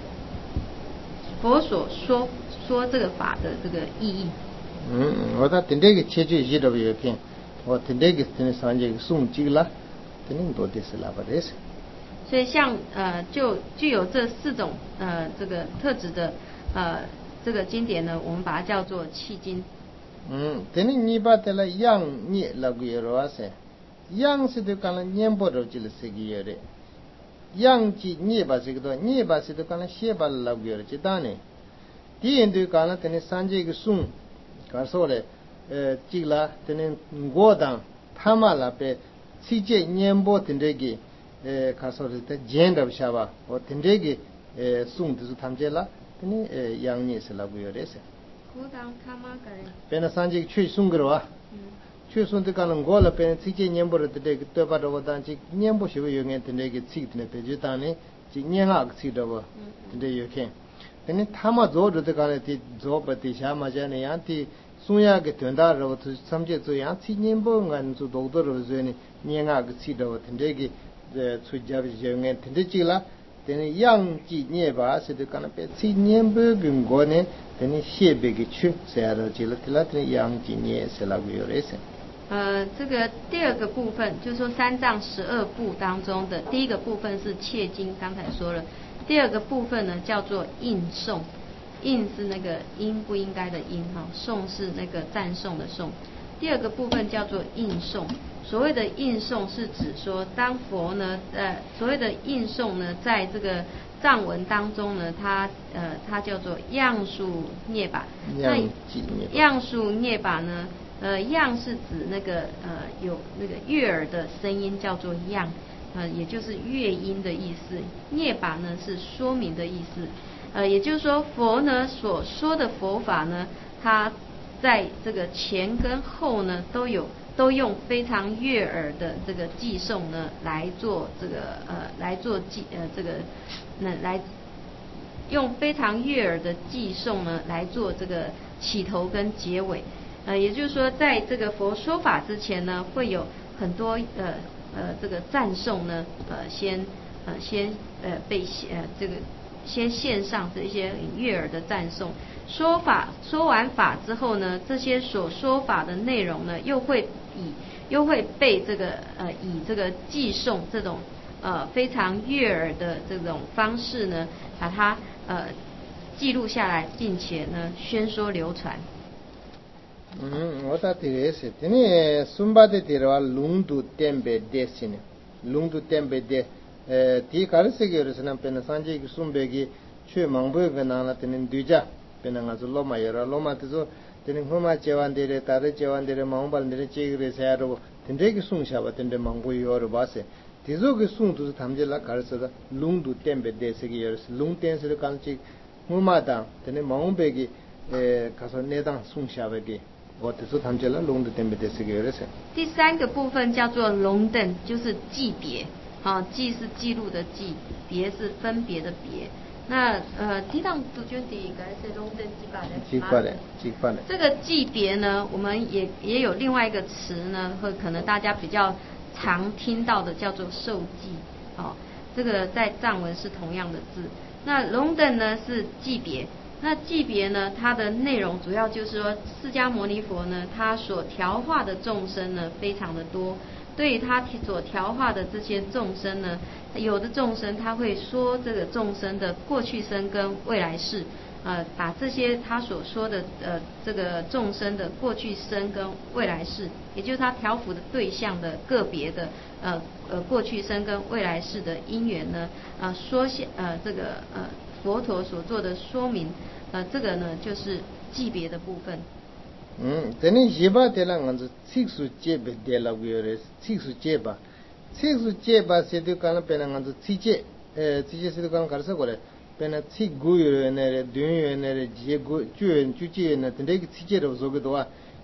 [SPEAKER 2] 佛所说说这个法的这个意义。
[SPEAKER 1] 嗯，我到今天个切据一都有看，我今天个今天上节送几了，今天多的是拉不的是。
[SPEAKER 2] 所以像呃就具有这四种呃这个特质的呃这个经典呢，我们把它叫做契经。
[SPEAKER 1] 嗯，今天你把这了样你那个有多少？样是都讲了年不着就是这个样的，样子你把这个多，你把这个讲了写把那个样的，当然，第一都讲了今天上节个送。告诉了，呃，这个等于我当他们那边世界年报等这个，呃，告诉了在建筑下吧，我等这个，呃，送的是他们这了，等于呃，洋年是那个有的是。
[SPEAKER 2] 我当他们个人。
[SPEAKER 1] 别那上节去送个了，嗯，去送的讲了我那边世界年报的这个对吧？的我当这年报是不是有眼等这个吃的呢？别就当呢，这年啊个吃的不，等这有看。等于他们做的这个呢，的做不的下嘛，像那样的，松下个团大肉，就甚至这样吃年包俺做多多肉说呢，年啊个吃的，等这个呃出家的就俺等这几了，等于养鸡年吧，是的，可能别吃年包跟过呢，等于西北个去，是啊，这了，这了等于养鸡年是那个有的是。
[SPEAKER 2] 呃，这个第二个部分，就是说三藏十二部当中的第一个部分是切经，刚才说了。第二个部分呢，叫做应颂，应是那个应不应该的应哈，颂是那个赞颂的颂。第二个部分叫做应颂，所谓的应颂是指说，当佛呢，呃，所谓的应颂呢，在这个藏文当中呢，它呃，它叫做样数涅把。那样数涅把呢，呃，样是指那个呃有那个悦耳的声音叫做样。呃，也就是乐音的意思，涅把呢是说明的意思，呃，也就是说佛呢所说的佛法呢，它在这个前跟后呢都有都用非常悦耳的这个偈颂呢来做这个呃来做偈呃这个那来用非常悦耳的偈颂呢来做这个起头跟结尾，呃，也就是说在这个佛说法之前呢，会有很多呃。呃，这个赞颂呢，呃，先呃先呃被呃这个先献上这些悦耳的赞颂，说法说完法之后呢，这些所说法的内容呢，又会以又会被这个呃以这个偈颂这种呃非常悦耳的这种方式呢，把它呃记录下来，并且呢宣说流传。
[SPEAKER 1] 嗯，我打提的是，今年松巴的提的话，龙都点北的是呢，龙都点北的，呃，提卡尔是个就是那边的三节个松北个去芒北个那那今年对家，边那个是罗马耶拉，罗马就是说，今年罗马接完的的，大的接完的的，芒巴的接个的啥的，今天个松下吧，今天芒北有二巴是，这种个松都是他们家那卡尔是的，龙都点北的是个也是，龙点是的刚去罗马当，今年芒北个呃，卡说那当松下北个。我只是他们讲了龙的点别的是个有的是。
[SPEAKER 2] 第三个部分叫做龙等，就是记别，啊，记是记录的记，别是分别的别。那呃，提到杜鹃的应该是龙等记法的。
[SPEAKER 1] 记法的，记法的。
[SPEAKER 2] 这个记别呢，我们也也有另外一个词呢，和可能大家比较常听到的叫做受记，哦，这个在藏文是同样的字。那龙等呢是记别。那记别呢，它的内容主要就是说，释迦牟尼佛呢，他所调化的众生呢，非常的多。对于他所调化的这些众生呢，有的众生他会说这个众生的过去生跟未来世，呃，把这些他所说的呃这个众生的过去生跟未来世，也就是他调伏的对象的个别的呃呃过去生跟未来世的因缘呢，呃说些呃这个呃。佛陀所做的说明，呃，这个呢就是记别的部分。
[SPEAKER 1] 嗯，这里一把的了，俺是七十节别的了，有的七十节吧，七十节吧，是就讲了别人俺是七节，呃，七节是就讲搞啥过来，别人七股有那的，两元那的，几股九元九节那，等这个七节都做个多啊，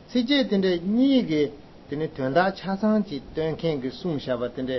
[SPEAKER 1] 시제 된데 니게 되네 된다 차상지 된캔 그 숨샤바 된데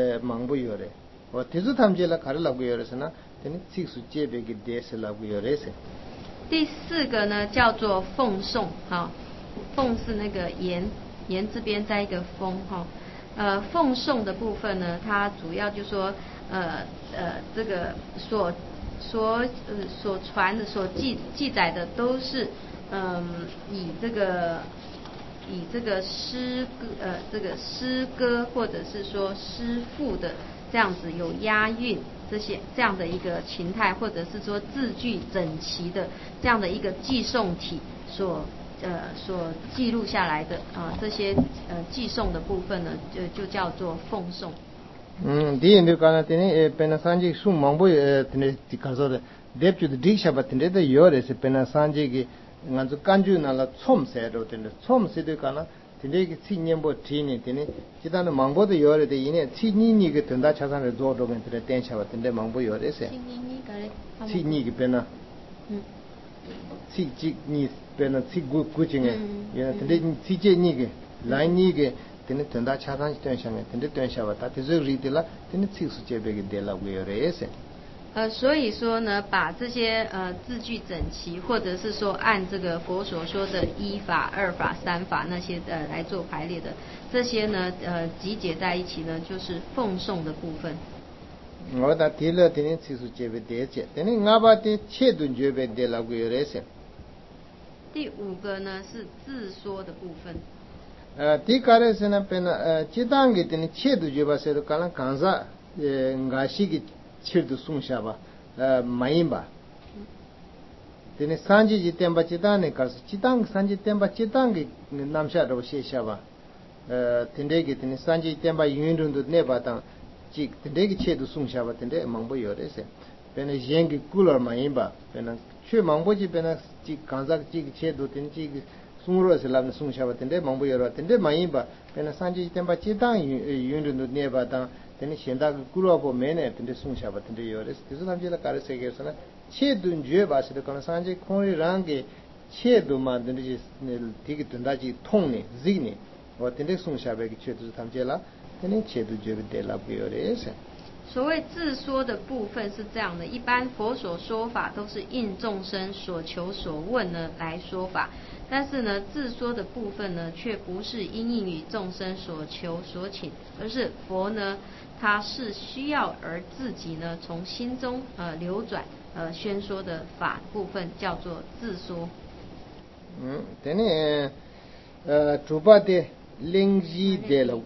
[SPEAKER 1] 망보요래 어 대주 탐제라 가르라고 요래서나 되네 식수 제베기 데스라고 요래세
[SPEAKER 2] 第四个呢叫做奉送，哈，奉是那个言，言这边在一个风，哈，呃，奉送的部分呢，它主要就说，呃呃，这个所所呃所传的、所记记载的都是，嗯、以这个以这个诗歌呃这个诗歌或者是说诗赋的这样子有押韵。这些这样的一个情态，或者是说字句整齐的这样的一个记诵体所呃所记录下来的啊、呃、这些呃记诵的部分呢，就就叫做奉诵。
[SPEAKER 1] 嗯，第一呢，刚才听呢，本来三节书忙不呃，听呢，第开始的，对不对？第一下吧，听呢，的有的是本来三节个，俺就感觉那了冲塞着，听呢，冲塞的干了。听这个青年不听呢，听呢，其他的忙不的有的的，因为青年你个等到车上的做着跟听呢，等下吧，听呢忙不有的噻。青年你个嘞？青年个边呐？嗯。青青你边呐，青古古经哎，因为听呢，青节你个，来你个，听呢，等到车上等下面，听呢等下吧，他这个日子啦，听呢，青树这边个得了个有的噻。
[SPEAKER 2] 呃，所以说呢，把这些呃字句整齐，或者是说按这个佛所说的一法、二法、三法那些呃来做排列的，这些呢呃集结在一起呢，就是奉诵的部分。
[SPEAKER 1] 我打提了，今天其实这边得解，今天我把的切顿这边得了个有的噻。
[SPEAKER 2] 第五个呢是自说的部分。
[SPEAKER 1] 呃，第个呢是呢，边呢呃，这当个今天切顿这边是都可能刚才呃，我是个。切的送下吧，呃，买吧。等你三级一点把鸡蛋呢，可是鸡蛋三级点把鸡蛋给拿下都写下吧。呃，等这个等你三级点把运动都那把当，这等这个切的送下吧，等这忙不有的噻。别那烟给鼓了买吧，别那去忙不去，别那这刚才这个切都等这个送热是那送下吧，等这忙不有了，等这买吧，别那三级一点把鸡蛋运运动都那把当。等你现在个古老婆没呢，等你送下吧，等你有的，就是他们这个搞的这个是呢，切顿绝吧是的，可能三节空里让给切顿嘛，等你是那这个顿大就痛呢，热呢，我等你送下呗，个切就是他们这了，等你切顿绝不得了不有的是。
[SPEAKER 2] 所谓自说的部分是这样的，一般佛所说法都是应众生所求所问呢来说法，但是呢自说的部分呢却不是因应于众生所求所请，而是佛呢他是需要而自己呢从心中呃流转呃宣说的法部分叫做自说。
[SPEAKER 1] 嗯，等你呃主把的灵机的了。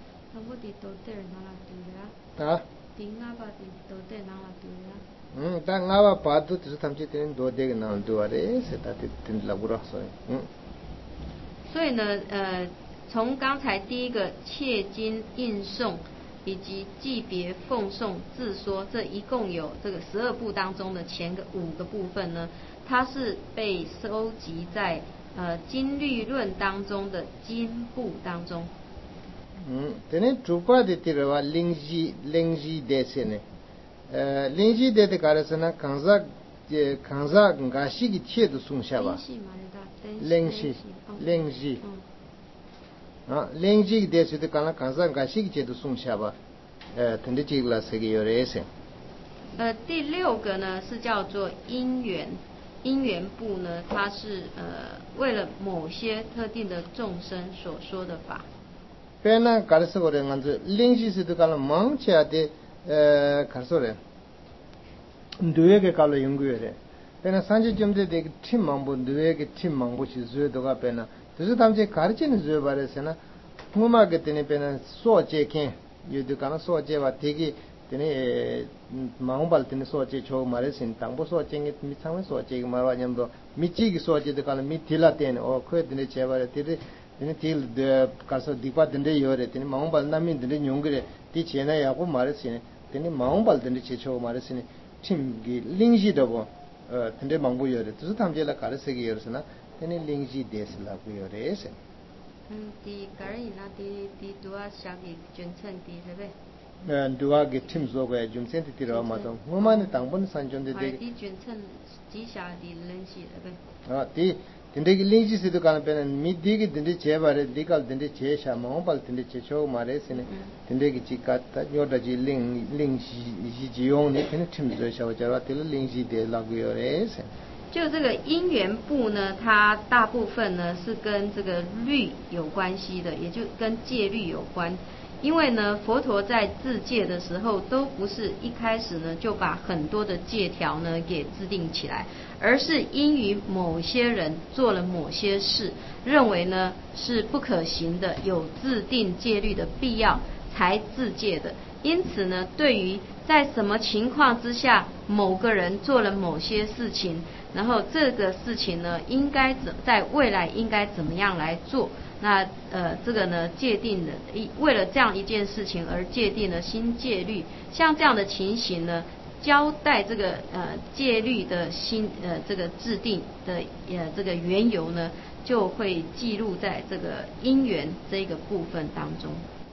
[SPEAKER 1] 啊？嗯，但我把把都只是他们这点多这个难度啊，这是他这点拉不着所以，嗯。
[SPEAKER 2] 所以呢，呃，从刚才第一个切经应诵以及记别奉诵自说，这一共有这个十二部当中的前个五个部分呢，它是被收集在呃经律论当中的经部当中。
[SPEAKER 1] 嗯，等你主把的这个话灵机灵机的些呢。呃，灵机的的搞的是呢，刚才呃刚才我是个切的送下吧，灵机灵机，啊，灵机的是的刚才刚才我是个切的送下吧，呃，等你这个是个有的是。
[SPEAKER 2] 呃，第六个呢是叫做因缘，因缘部呢，它是呃为了某些特定的众生所说的法。
[SPEAKER 1] 别那搞的是我的样子，灵机是的搞了忙起来的。呃，看说嘞，对个搞了用过的，别那三七九的这个挺忙不，对个挺忙不去做这个别那，就是他们这搞的真做吧的是呢，我嘛个等你别那说这看，有的搞那说这吧，这个等你忙不等你说这抽嘛的是，当不说这个米仓的说这个嘛话那么多，米这个说这的搞了米提了点，哦，可以等你切吧的，这个。等提的，搞说地瓜等的有的，等忙不那面等的用个的，提钱呢也不买的是呢。等你忙不等你去抽嘛的是呢，听个灵机的不，呃，等你忙不有的，就是他们这来搞的这个有是呢，等你灵机的是那不有的是。
[SPEAKER 2] 嗯，第个人那第第多少下个捐赠的是呗？
[SPEAKER 1] 呃，多少个听说过捐赠的地方嘛都，我们的当本山捐的这个。
[SPEAKER 2] 第捐赠几下的灵机的呗？
[SPEAKER 1] 啊，第 딘데기 링지스도 가는 배는 미디기 딘데 제바레 디갈 딘데 제샤 마오발 딘데 제초 마레스네 딘데기 지카타 뇨다지 링 링시 지용네 펜 팀저 샤오자라 딜 링시 데 라고요레스
[SPEAKER 2] 就这个因缘部呢，它大部分呢是跟这个律有关系的，也就跟戒律有关。因为呢，佛陀在制戒的时候，都不是一开始呢就把很多的戒条呢给制定起来，而是因于某些人做了某些事，认为呢是不可行的，有制定戒律的必要，才制戒的。因此呢，对于在什么情况之下，某个人做了某些事情，然后这个事情呢，应该怎在未来应该怎么样来做？那呃，这个呢，界定的一为了这样一件事情而界定了新戒律，像这样的情形呢，交代这个呃戒律的新呃这个制定的呃这个缘由呢，就会记录在这个因缘这个部分当中。